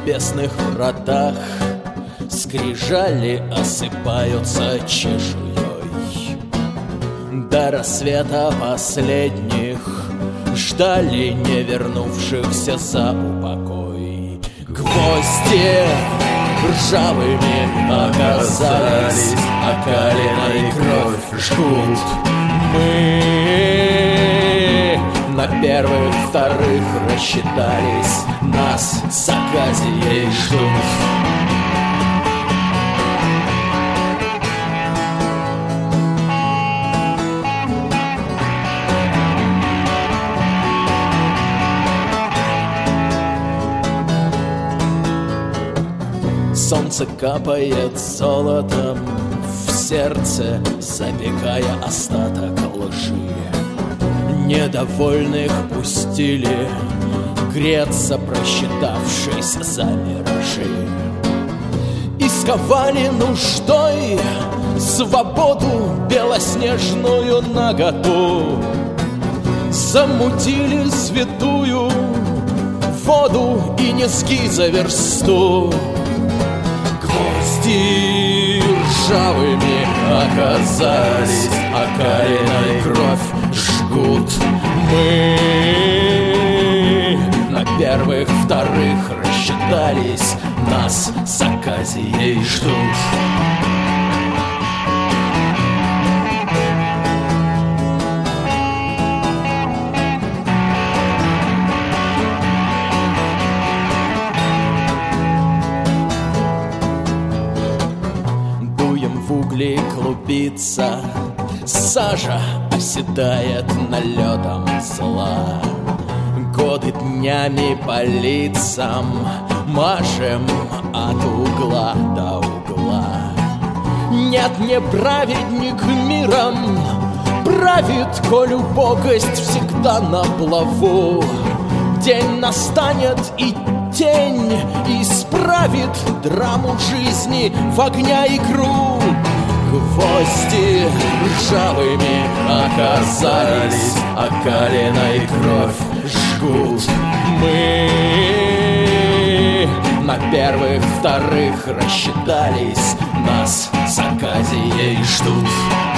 небесных вратах скрижали осыпаются чешуей. До рассвета последних ждали не вернувшихся за упокой. Гвозди ржавыми оказались, окаленной кровь жгут. Мы на первых, вторых рассчитались, нас с Аказией ждут. Солнце капает золотом в сердце, запекая остаток лжи. Недовольных пустили греться, просчитавшись за миражи. И сковали нуждой свободу белоснежную наготу. Замутили святую воду и низки за версту. Гвозди ржавыми оказались, окаленной кровь жгут. Мы на первых, вторых рассчитались, нас с Аказией ждут. Угли клубится, сажа оседает налетом зла. Годы днями по лицам машем от угла до угла. Нет, не праведник миром правит, коль убогость всегда на плаву. День настанет, и тень исправит драму жизни в огня игру. Гвозди ржавыми оказались, окаленной кровь жгут. Мы на первых, вторых рассчитались, нас с Аказией ждут.